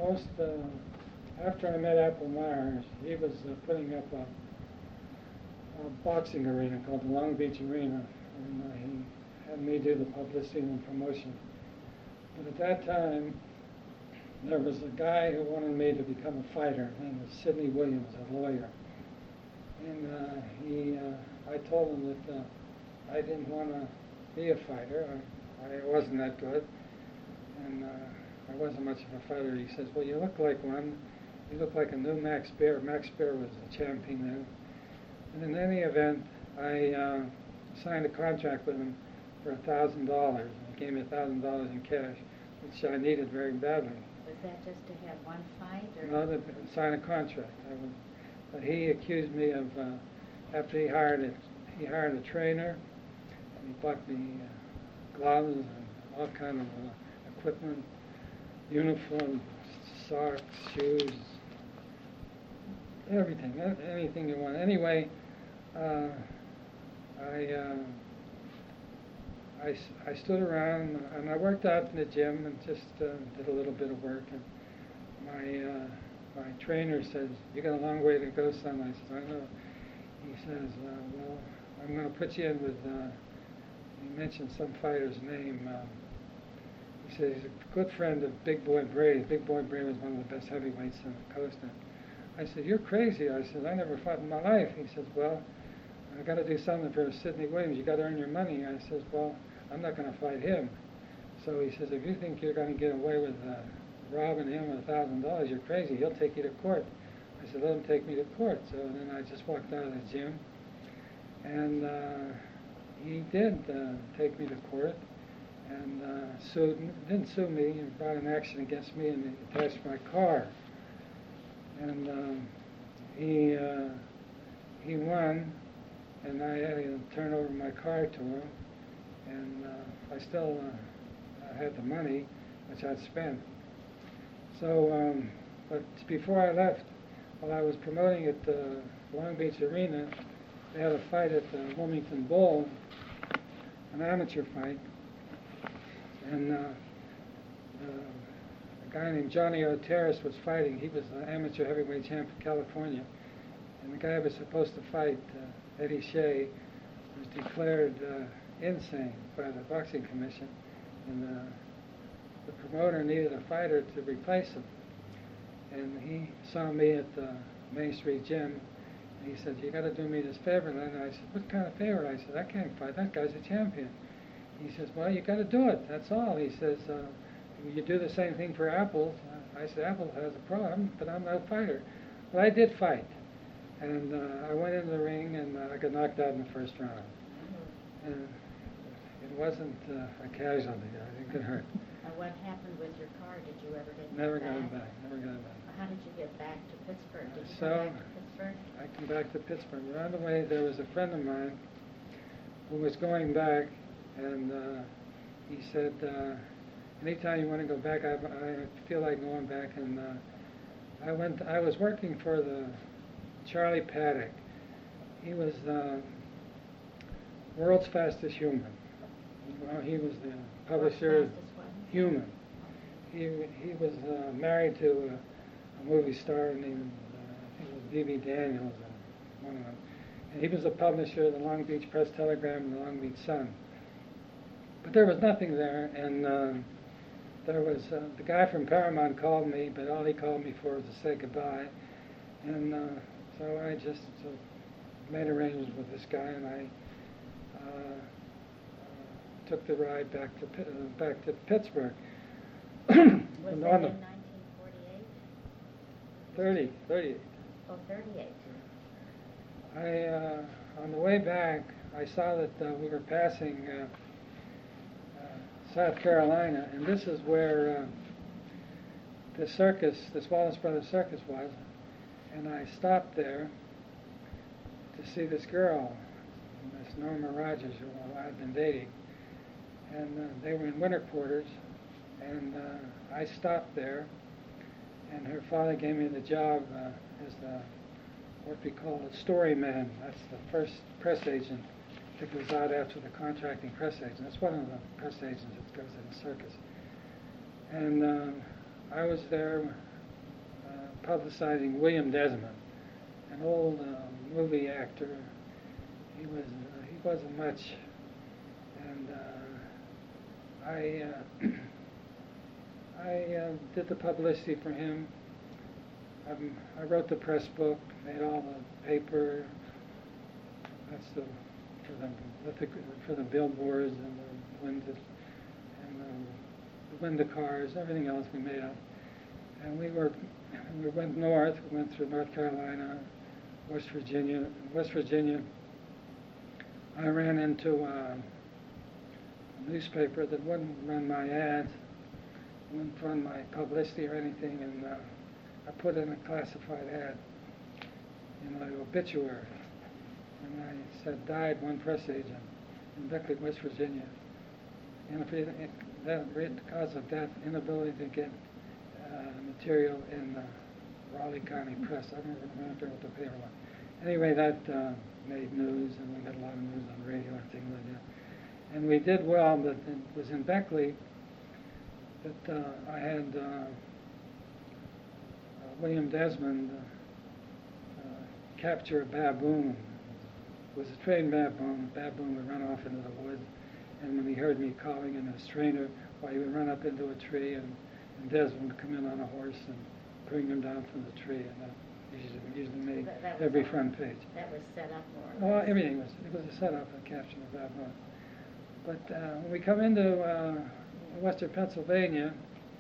most, after I met Apple Myers, he was putting up a boxing arena called the Long Beach Arena, and he had me do the publicity and promotion. But at that time, there was a guy who wanted me to become a fighter. His name was Sidney Williams, a lawyer. And I told him that I didn't want to be a fighter. I wasn't that good, and I wasn't much of a fighter. He says, "Well, you look like one. You look like a new Max Baer." Max Baer was a champion then. And in any event, I signed a contract with him for $1,000. He gave me $1,000 in cash, which I needed very badly. Was that just to have one fight? Or? No, to sign a contract. But he accused me of, after he hired a trainer, and he bought me gloves and all kind of equipment, uniform, socks, shoes, everything, anything you want. Anyway, I stood around and I worked out in the gym and just did a little bit of work. And my trainer says, "You got a long way to go, son." I said, "I know." He says, "Well, I'm going to put you in with." He mentioned some fighter's name. He says he's a good friend of Big Boy Brady. Big Boy Brady was one of the best heavyweights on the coast. And I said, "You're crazy." I said, "I never fought in my life." He says, "Well, I got to do something for Sidney Williams. You got to earn your money." I says, "Well, I'm not going to fight him." So he says, "If you think you're going to get away with robbing him with $1,000, you're crazy. He'll take you to court." I said, "Let him take me to court." So then I just walked out of the gym, and he did take me to court, and didn't sue me. He brought an action against me and he attached my car. And he won, and I had to turn over my car to him, and I still had the money, which I'd spent. So, but before I left, while I was promoting at the Long Beach Arena, they had a fight at the Wilmington Bowl, an amateur fight, and a guy named Johnny Oteris was fighting. He was an amateur heavyweight champ in California, and the guy was supposed to fight, Eddie Shea, was declared insane by the boxing commission, and the promoter needed a fighter to replace him. And he saw me at the Main Street gym, and he said, "You got to do me this favor." And I said, "What kind of favor?" I said, "I can't fight. That guy's a champion." He says, "Well, you got to do it. That's all." He says, "You do the same thing for Apple." I said, "Apple has a problem, but I'm no fighter." But I did fight, and I went into the ring, and I got knocked out in the first round. And it wasn't a casualty. I didn't get hurt. What happened with your car? Did you ever get Never it back? got it back. Never got it back. How did you get back to Pittsburgh? Did you So, go back to Pittsburgh? I came back to Pittsburgh. But on the way, there was a friend of mine who was going back, and he said, "Anytime you want to go back, I feel like going back." And I went. I was working for the Charlie Paddock. He was the world's fastest human. Well, he was the publisher of Human. He was married to a movie star named I think it was B.B. Daniels, one of them. And he was the publisher of the Long Beach Press Telegram and the Long Beach Sun. But there was nothing there, and there was the guy from Paramount called me, but all he called me for was to say goodbye. And so I just made arrangements with this guy, and I took the ride back to Pittsburgh. Was that in 1948? 38. Oh, 38. On the way back, I saw that we were passing South Carolina, and this is where the circus, the Wallace Brothers Circus was, and I stopped there to see this girl, Miss Norma Rogers, who I'd been dating, and they were in winter quarters, and I stopped there, and her father gave me the job as what we call a story man. That's the first press agent that goes out after the contracting press agent. That's one of the press agents that goes in the circus. And I was there publicizing William Desmond, an old movie actor. He wasn't much, and I did the publicity for him. I wrote the press book, made all the paper. That's for the billboards and the window cars, everything else we made up. And we went north. We went through North Carolina, West Virginia. In West Virginia, I ran into a newspaper that wouldn't run my ads, wouldn't run my publicity or anything, and I put in a classified ad in my obituary. And I said, died one press agent in Beckley, West Virginia. And because of that inability to get material in the Raleigh County Press, I don't remember what the paper was. Anyway, that made news, and we got a lot of news on the radio and things like that. And we did well, but it was in Beckley that I had William Desmond capture a baboon. It was a trained baboon. The baboon would run off into the woods, and when he heard me calling in his trainer, he would run up into a tree, and Desmond would come in on a horse and bring him down from the tree, and that usually made every front page. That was set up more or less. Everything was. It was a setup for capturing the baboon. But when we come into western Pennsylvania,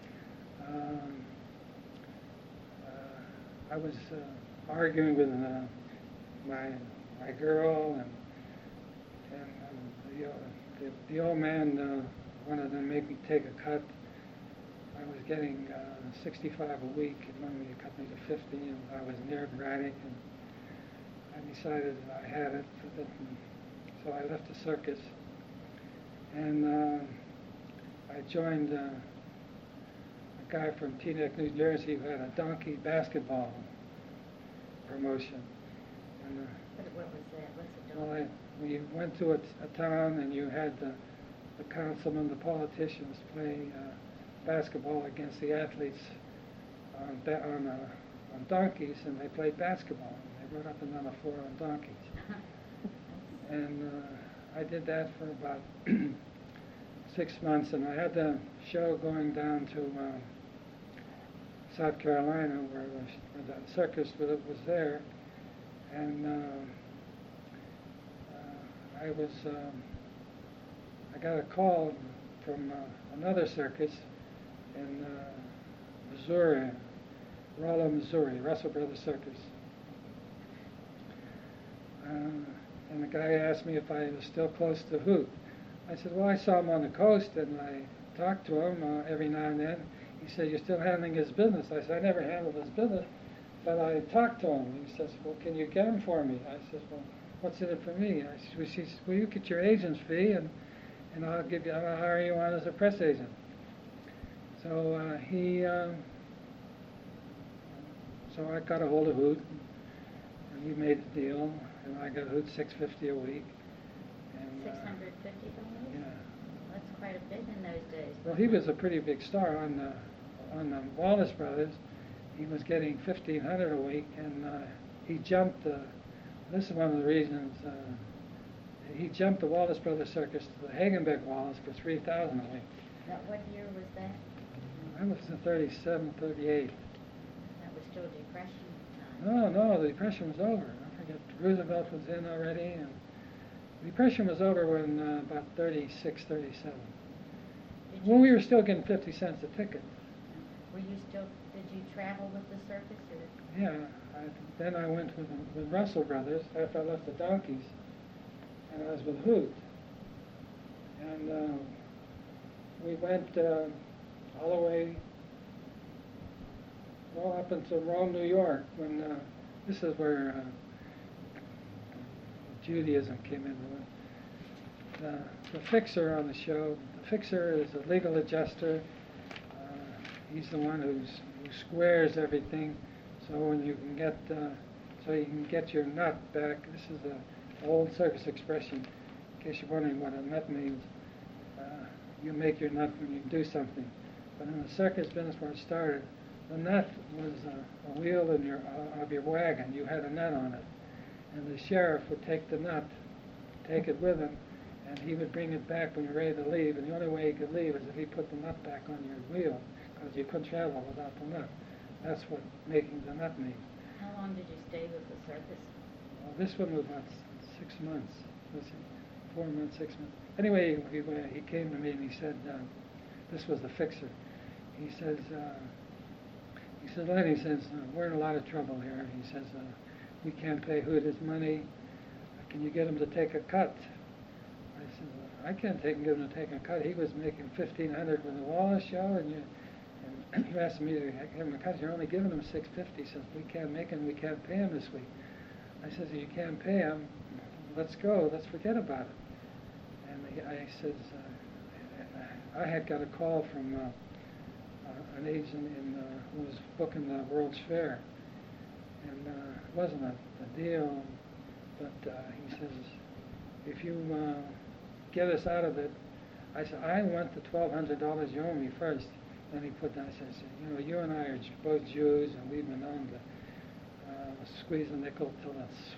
I was arguing with my girl, and the old man wanted to make me take a cut. I was getting 65 a week, and wanted me to cut me to 50, and I was nerve-wracking, and I decided I had it, so I left the circus, and I joined a guy from Teaneck, New Jersey, who had a donkey basketball promotion. And, what was that? What's a donkey? We went to a town, and you had the councilmen, the politicians play basketball against the athletes on donkeys, and they played basketball. They rode up and down the floor on donkeys. And I did that for about 6 months, and I had the show going down to South Carolina, where the circus was there, and I got a call from another circus in Missouri, Rolla, Missouri, Russell Brothers Circus. And the guy asked me if I was still close to Hoot. I said, well, I saw him on the coast, and I talked to him every now and then. He said, you're still handling his business. I said, I never handled his business, but I talked to him. He says, well, can you get him for me? I said, well, what's in it for me? She said, well, you get your agent's fee, and I'll hire you on as a press agent. So so I got a hold of Hoot, and we made a deal, and I got Hoot $650 a week. And, $650? Yeah. That's quite a bit in those days. Well, he was a pretty big star on the Wallace Brothers. He was getting $1,500 a week, and he jumped. This is one of the reasons he jumped the Wallace Brothers Circus to the Hagenbeck Wallace for $3,000 a week. Now, what year was that? That was in 37, 38. That was still Depression time. No, the Depression was over. I forget, Roosevelt was in already, and the Depression was over when about 36, 37. When we were still getting 50 cents a ticket. Did you travel with the circus? Or? Yeah, then I went with Russell Brothers after I left the Donkeys, and I was with Hoot. And we went all the way, up into Rome, New York, when this is where Judaism came into it. The fixer on the show, the fixer is a legal adjuster. He's the one who squares everything, so when you can get your nut back. This is an old circus expression. In case you're wondering what a nut means, you make your nut when you do something. But in the circus business where it started, the nut was a wheel in of your wagon. You had a nut on it. And the sheriff would take the nut, take it with him, and he would bring it back when you're ready to leave. And the only way he could leave is if he put the nut back on your wheel, because you couldn't travel without the nut. That's what making the nut means. How long did you stay with the circus? Well, this one was about 6 months. Was it 4 months, 6 months? Anyway, he came to me and he said, this was the fixer. He says, Len, he says, we're in a lot of trouble here. He says, we can't pay Hood his money. Can you get him to take a cut? I said, well, I can't get him to take a cut. He was making $1,500 with the Wallace show, and you asked me to give him a cut. You're only giving him $650. He says, we can't make him. We can't pay him this week. I says, you can't pay him. Let's go. Let's forget about it. And I says, I had got a call from an agent who was booking the World's Fair, and it wasn't a deal, but he says, if you get us out of it, I said, I want the $1,200 you owe me first. Then he put down, I said, you and I are both Jews, and we've been known to squeeze a nickel till it's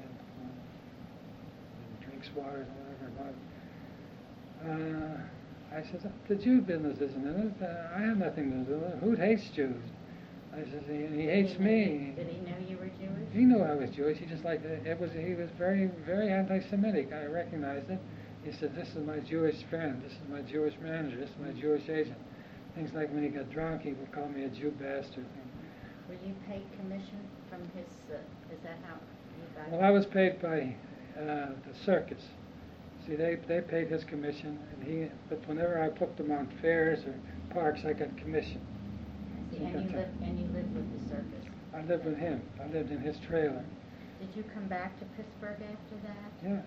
drinks water or whatever. I said, the Jew business isn't in it. I have nothing to do with it. Who hates Jews? I said, he hates me. Did he know you were Jewish? He knew I was Jewish. He just like he was very, very anti-Semitic. I recognized it. He said, this is my Jewish friend. This is my Jewish manager. This is my Jewish agent. Things like when he got drunk, he would call me a Jew bastard. Were you paid commission from his? Is that how you got? Well, I was paid by the circus. See, they paid his commission, but whenever I put them on fairs or parks, I got commission. See, and you lived with the circus. I lived with him. I lived in his trailer. Did you come back to Pittsburgh after that? Yeah.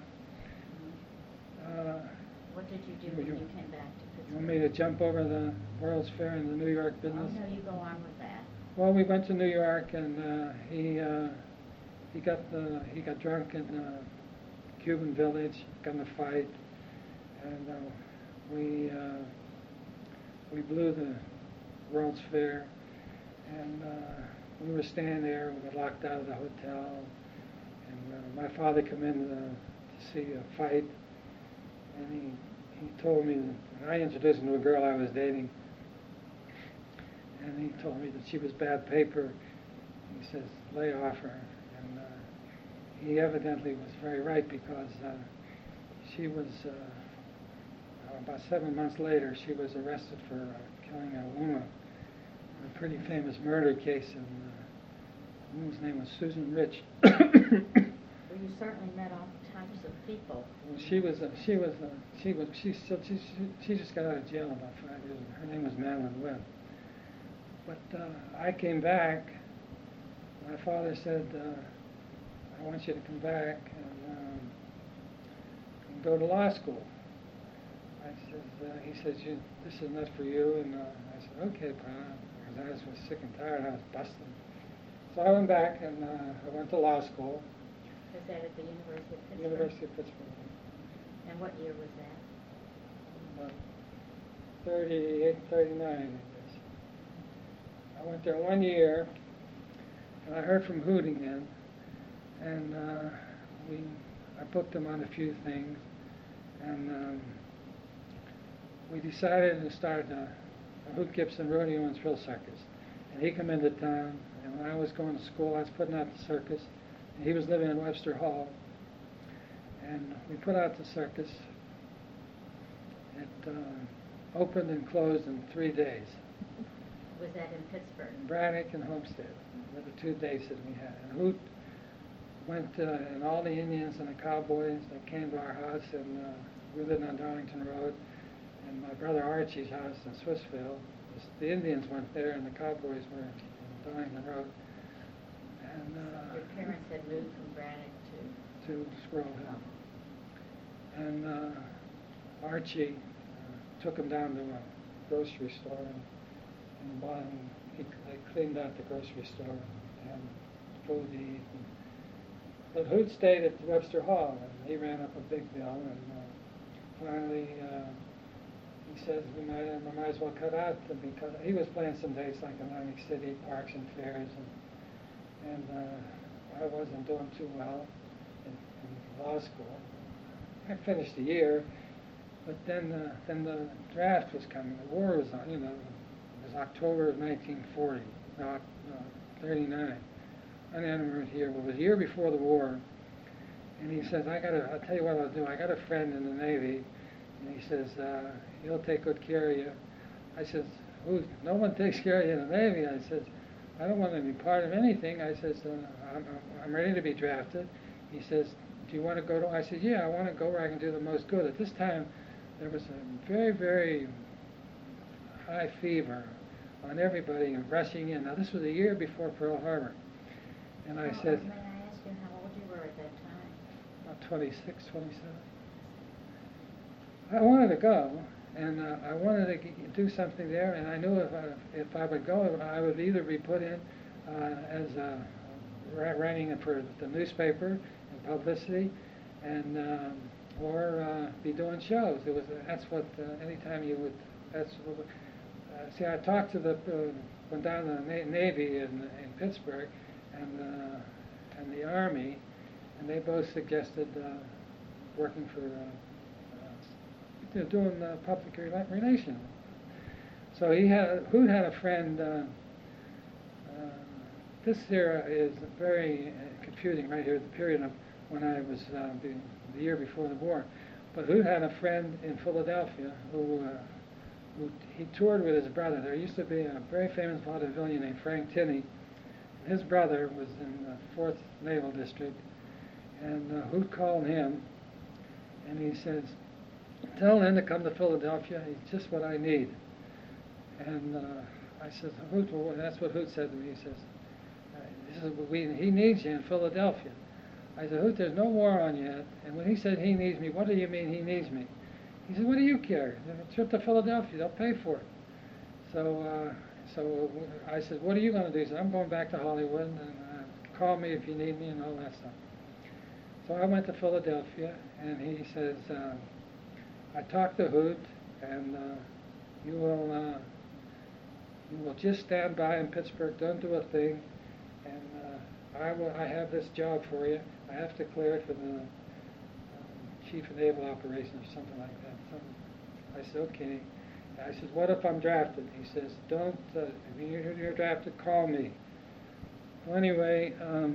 What did you do when you came back to Pittsburgh? You want me to jump over the World's Fair and the New York business? Oh, no, you go on with that. Well, we went to New York, and he got drunk in Cuban Village, got in a fight, and we blew the World's Fair, and we were staying there. We were locked out of the hotel, and my father came in to see a fight, and he told me that I introduced him to a girl I was dating, and he told me that she was bad paper. He says, lay off her. And he evidently was very right, because she was, about 7 months later, she was arrested for killing a woman, a pretty famous murder case, and the woman's name was Susan Rich. Well, you certainly met all types of people. She just got out of jail about 5 years ago. Her name was Madeline Webb. But I came back. My father said, I want you to come back and go to law school. He says, this is not for you. And I said, okay, Pa, because I was sick and tired. I was busted. So I went back and I went to law school. Was that at the University of Pittsburgh? University of Pittsburgh. And what year was that? 38, 39, I guess. I went there 1 year, and I heard from Hood again, and I booked him on a few things, and we decided to start a Hood Gibson Rodeo and Thrill Circus. And he came into town, and when I was going to school, I was putting out the circus, and he was living in Webster Hall, and we put out the circus. It opened and closed in 3 days. Was that in Pittsburgh? Braddock and Homestead were the 2 days that we had. And Hoot went, and all the Indians and the cowboys that came to our house, and we lived on Darlington Road, and my brother Archie's house in Swissville. The Indians went there, and the cowboys were in Darlington Road. And your parents had moved from Braddock to Squirrel Hill. And Archie took him down to a grocery store and bought him. They cleaned out the grocery store and food to eat. But Hood stayed at Webster Hall, and he ran up a big bill. And finally, he says we might as well cut out because he was playing some dates like Atlantic City Parks and Fairs, and I wasn't doing too well in law school. I finished the year, but then the draft was coming. The war was on. It was October of 1940, no, 39. Unentered here. Well, it was a year before the war, and he says, I'll tell you what I'll do. I got a friend in the Navy, and he says, he'll take good care of you. I says, no one takes care of you in the Navy. I says, I don't want to be part of anything. I says, I'm ready to be drafted. He says, do you want to go to? I said, yeah, I want to go where I can do the most good. At this time, there was a very, very high fever on everybody rushing in. Now, this was a year before Pearl Harbor. And I said, may I ask you how old you were at that time? About 26, 27. I wanted to go, and I wanted to do something there, and I knew if I would go, I would either be put in as writing for the newspaper and publicity, and or be doing shows. That's what anytime you would. See, I talked to went down to the Navy in Pittsburgh, and the Army, and they both suggested working for doing public relations. So Hoot had a friend. This era is very confusing right here, the period of when I was the year before the war. But Hoot had a friend in Philadelphia who he toured with his brother. There used to be a very famous vaudevillian named Frank Tinney. His brother was in the 4th Naval District, and Hoot called him, and he says, tell Len to come to Philadelphia. He's just what I need. And I said, Hoot, well, that's what Hoot said to me. He says, he needs you in Philadelphia. I said, Hoot, there's no war on yet. And when he said he needs me, what do you mean he needs me? He said, what do you care? A trip to Philadelphia, they'll pay for it. So I said, what are you going to do? He said, I'm going back to Hollywood, and call me if you need me and all that stuff. So I went to Philadelphia, and he says, I talked to Hoot, and you will just stand by in Pittsburgh, don't do a thing, and I have this job for you. I have to clear it for the Chief of Naval Operations or something like that. I said, okay. I said, what if I'm drafted? He says, don't, if you're drafted, call me. Well, anyway,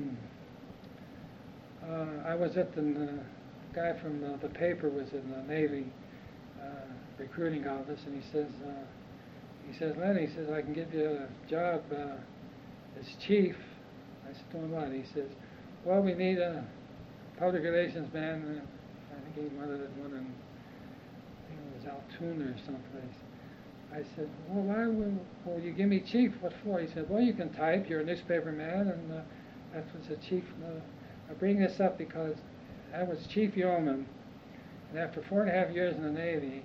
I was at the guy from the paper was in the Navy recruiting office, and he says, Len, he says, I can give you a job as chief. I said, doing what? He says, well, we need a public relations man. I think he wanted one in, I think it was Altoona or someplace. I said, well, why will you give me chief? What for? He said, well, you can type. You're a newspaper man, and that was the chief. I bring this up because I was chief yeoman, and after 4.5 years in the Navy,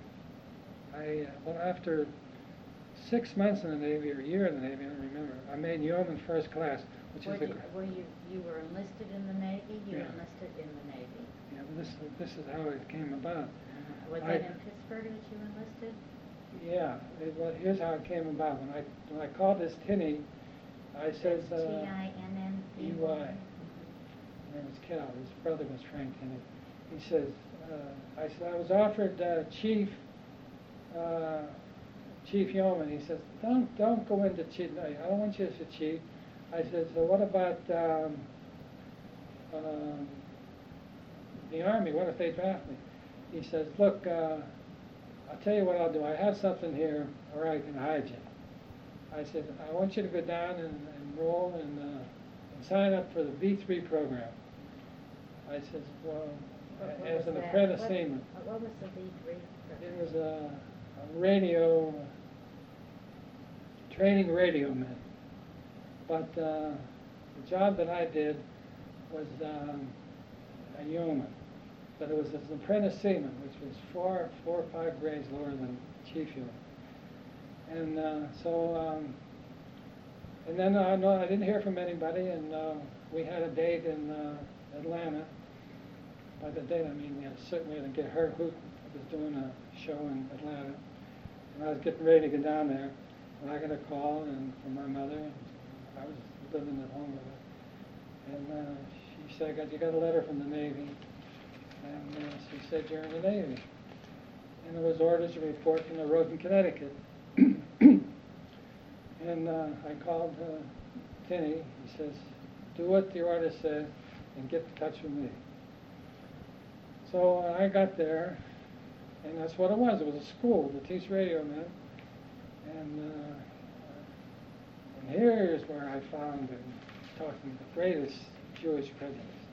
after 6 months in the Navy, or a year in the Navy, I don't remember, I made yeoman first class, which is you were enlisted in the Navy? You Yeah. enlisted in the Navy. Yeah, but this is how it came about. Was that in Pittsburgh that you enlisted? Yeah, here's how it came about. When I called this Tinney, I says, Tinney. His name was Cal. His brother was Frank Tinney. He says, I said, I was offered chief yeoman. He says, don't go into chief. No, I don't want you as a chief. I said, so what about the Army? What if they draft me? He says, look, I'll tell you what I'll do. I have something here where I can hide you. I said, I want you to go down and enroll and sign up for the V3 program. I said, well, as an apprentice seaman. What was the V3 program? It was a radio, training radio man. But the job that I did was a yeoman. But it was as an apprentice seaman, which was four or five grades lower than chief yeoman. And and then I didn't hear from anybody, and we had a date in Atlanta. By the date, I mean we had to get her, who was doing a show in Atlanta. And I was getting ready to go down there, and I got a call and from my mother. And I was living at home with her, and she said, "You got a letter from the Navy," and she said, "You're in the Navy." And there was orders to report from the Roden, Connecticut. And I called Tinney. He says, "Do what the order says and get in touch with me." So I got there, and that's what it was. It was a school to teach radio men. And here's where I found and talking the greatest Jewish prejudice.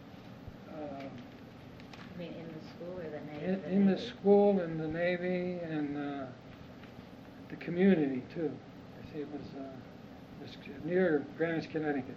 I mean, in the school or the Navy? In the school, in the Navy, and the community too. I see it was near Greenwich, Connecticut.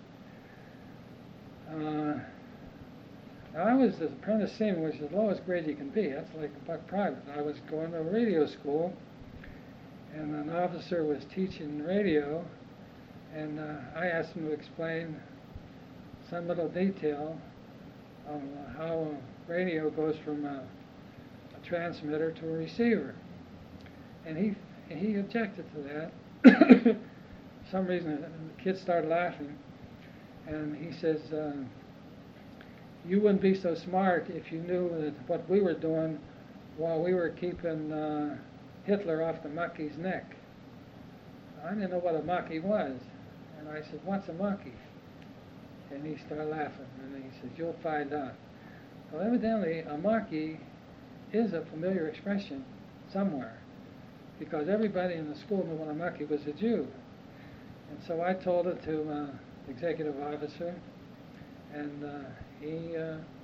I was the apprentice seaman, which is the lowest grade you can be. That's like a buck private. I was going to radio school, and an officer was teaching radio, and I asked him to explain some little detail of how radio goes from a transmitter to a receiver. And he objected to that. For some reason, the kids started laughing, and he says, "You wouldn't be so smart if you knew that what we were doing while we were keeping Hitler off the Maki's neck." I didn't know what a Maki was, and I said, "What's a Maki?" And he started laughing, and he said, "You'll find out." Well, evidently, a Maki is a familiar expression somewhere, because everybody in the school knew what a Maki was a Jew. And so I told it to the executive officer, and he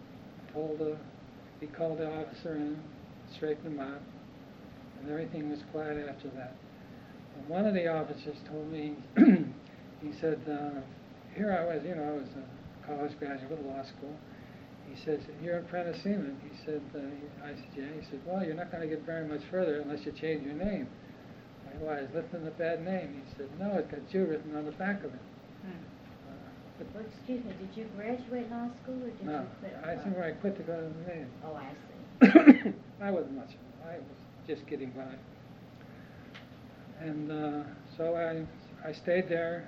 called the officer in, straightened him out, and everything was quiet after that. And one of the officers told me, he said, here I was, I was a college graduate of law school. He says, "You're an apprentice seaman." He said, I said, "Yeah." He said, "Well, you're not going to get very much further unless you change your name." Why, is Lippman a bad name? He said, "No, it's got Jew written on the back of it." Well, excuse me, did you graduate law school or did No, you quit? I think when I quit to go to the Navy. Oh, I see. I wasn't much. I was just getting by. And so I stayed there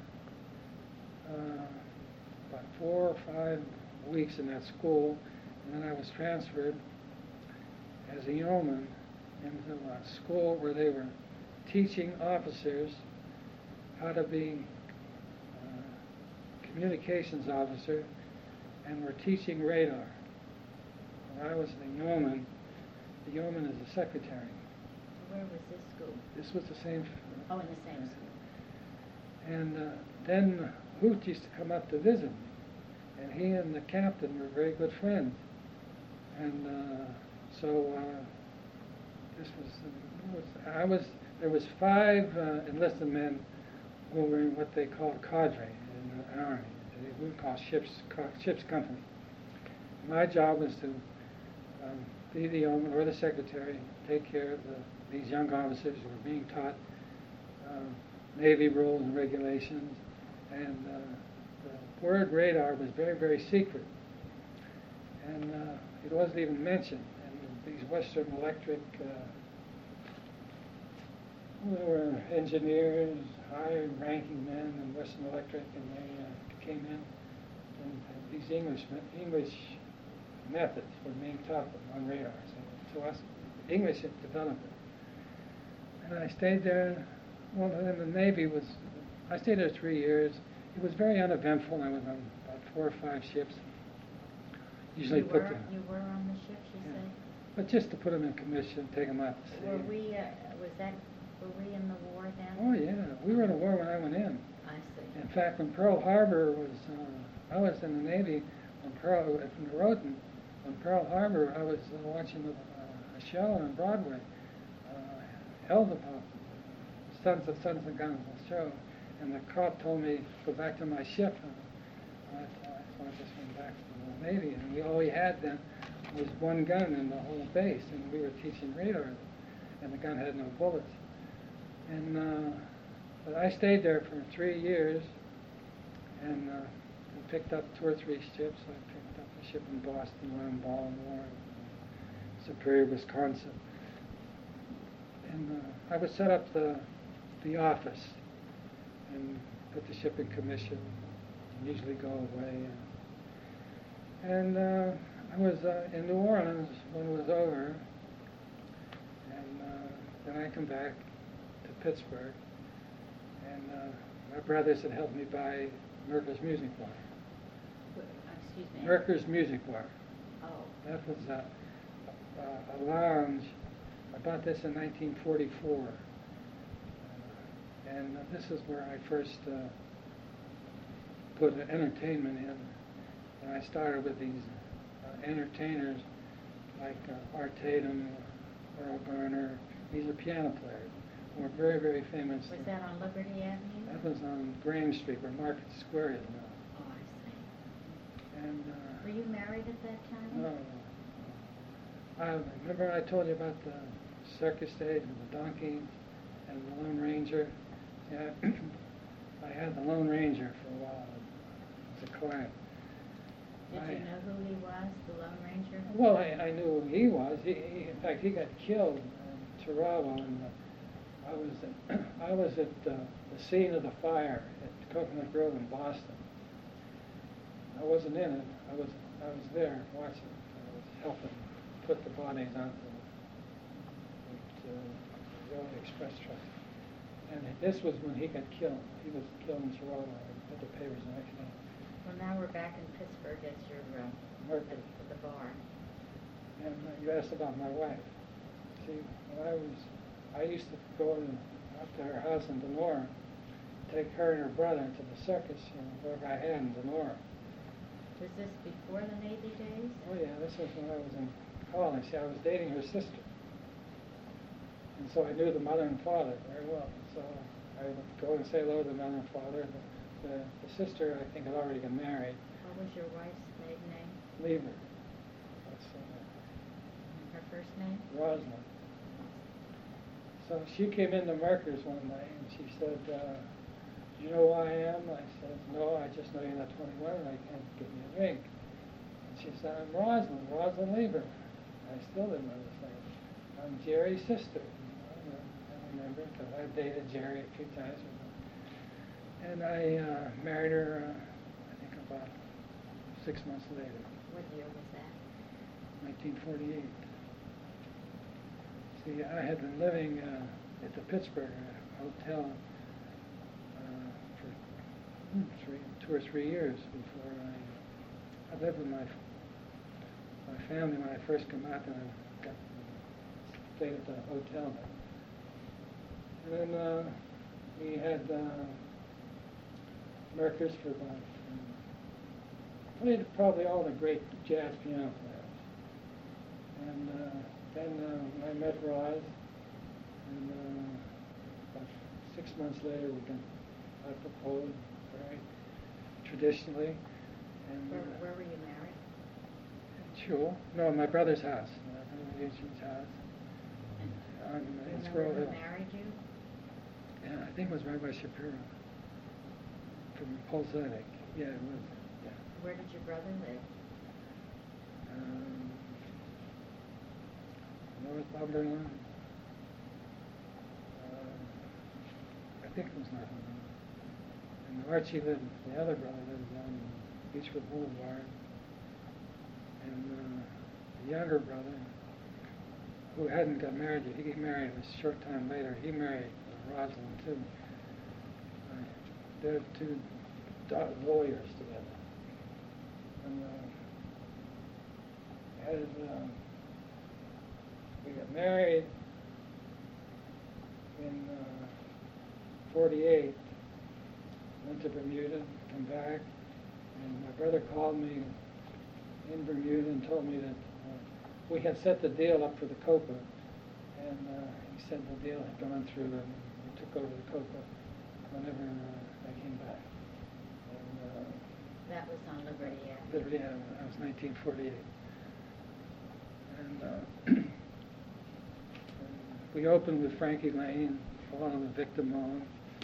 about 4 or 5 weeks in that school, and then I was transferred as a yeoman into a school where they were teaching officers how to be communications officer, and we're teaching radar. When I was the yeoman is the secretary. Where was this school? This was the same. Oh, in the same school. And then Hoot used to come up to visit me, and he and the captain were very good friends. And there was 5 enlisted men who were in what they called cadre in the Army. We would call ship's company. My job was to be the yeoman or the secretary, take care of these young officers who were being taught Navy rules and regulations. And the word radar was very, very secret. And it wasn't even mentioned. And these Western Electric were engineers, high-ranking men in Western Electric, and they came in, and these English methods were being taught on radar. So to us, English had developed it. And I stayed there. Well, then the Navy I stayed there 3 years. It was very uneventful. I was on about 4 or 5 ships. Usually You were on the ships, you say? But just to put them in commission, take them out to sea. Were we in the war then? Oh yeah, we were in the war when I went in. I see. In fact, when Pearl Harbor was, I was in the Navy from the Roden. When Pearl Harbor, I was watching a show on Broadway, Elzebub, Sons of Guns, a show, and the cop told me to go back to my ship. So I just went back to the Navy, and all we had then was one gun in the whole base, and we were teaching radar, and the gun had no bullets. And but I stayed there for 3 years, and picked up 2 or 3 ships. I picked up a ship in Boston, one in Baltimore, Superior, Wisconsin. And I would set up the office and put the shipping commission, and usually go away. And I was in New Orleans when it was over, and then I come back to Pittsburgh, and my brothers had helped me buy Merker's Music Bar. Excuse me. Merker's Music Bar. Oh. That was a lounge. I bought this in 1944. And this is where I first put entertainment in. And I started with these entertainers like Art Tatum, Earl Garner. These are piano players who were very, very famous. Was that on Liberty Avenue? That was on Graham Street, where Market Square is now. Oh, I see. And Were you married at that time? no. I remember I told you about the circus stage and the donkey and the Lone Ranger. Yeah, I had the Lone Ranger for a while as a client. Did you know who he was, the Lone Ranger? Well, I knew who he was. In fact, he got killed in Toronto, and I was at the scene of the fire at Coconut Grove in Boston. I wasn't in it. I was there watching. I was helping put the bodies onto the Road Express truck. And this was when he got killed. He was killed in Toronto. I had the papers the next day. Well, now we're back in Pittsburgh as your Merker. at the bar. And you asked about my wife. See, when I used to go up to her house in Denora, take her and her brother to the circus, wherever I had in Denora. Was this before the Navy days? Oh yeah, this was when I was in college. See, I was dating her sister. And so I knew the mother and father very well. So I would go and say hello to the mother and father. The sister, I think, had already been married. What was your wife's maiden name? Lever. That's Her first name? Rosalind. So she came into Merker's one night and she said, do you know who I am? I said, no, I just know you're not 21 and I can't give you a drink. And she said, I'm Rosalind Lever. I still didn't understand. I'm Jerry's sister. I remember because I dated Jerry a few times. And I married her, I think, about 6 months later. What year was that? 1948. See, I had been living at the Pittsburgh Hotel for 2 or 3 years before I lived with my family when I first came out, and I stayed at the hotel there. And then we had Merker's for about played probably all the great jazz piano players. And then I met Roz, and about 6 months later I proposed very traditionally. And Where were you married? Sure. No, my brother's house. Eugene's house. On Squirrel Who Hill. married you? Yeah, I think it was Rabbi Shapiro from Polzetic. Yeah, it was. Yeah. Where did your brother live? Northumberland. I think it was Northumberland. And Archie lived, the other brother lived on Beechwood Boulevard. And the younger brother, who hadn't got married yet, he got married a short time later. He married Rosalind too. They're two lawyers together. And we got married in 48, went to Bermuda, come back, and my brother called me in Bermuda and told me that we had set the deal up for the Copa, and he said the deal had gone through, and we took over the Copa whenever I came back. And, That was on Liberty Avenue. yeah, that was 1948. And we opened with Frankie Lane, following with Victor Moen.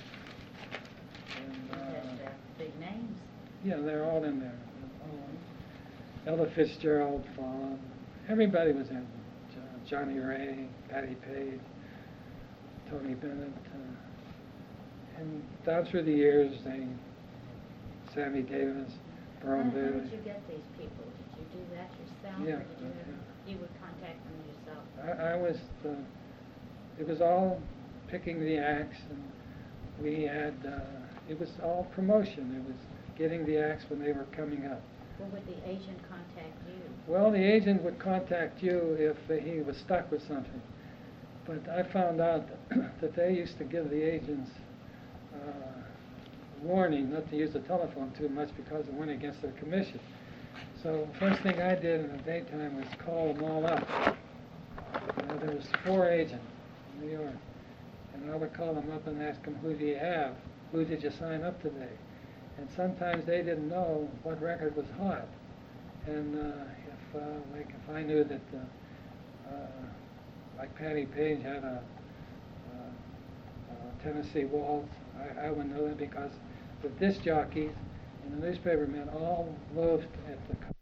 And, You had big names. yeah, they're all in there. Ella Fitzgerald, Fawn, everybody was in. Johnny Ray, Patty Page. Tony Bennett, and down through the years, Sammy Davis, Burl How Bailey. did you get these people? Did you do that yourself? Yeah, Or did okay. you would contact them yourself? I was, it was all picking the acts, and we had, it was all promotion. It was getting the acts when they were coming up. Or would the agent contact you? Well, the agent would contact you if he was stuck with something. But I found out that they used to give the agents warning not to use the telephone too much because it went against their commission. So first thing I did in the daytime was call them all up. There was 4 agents in New York. And I would call them up and ask them, who do you have? Who did you sign up today? And sometimes they didn't know what record was hot. And if I knew that, like Patty Page had a Tennessee Waltz, I would know that because the disc jockeys and the newspaper men all lived at the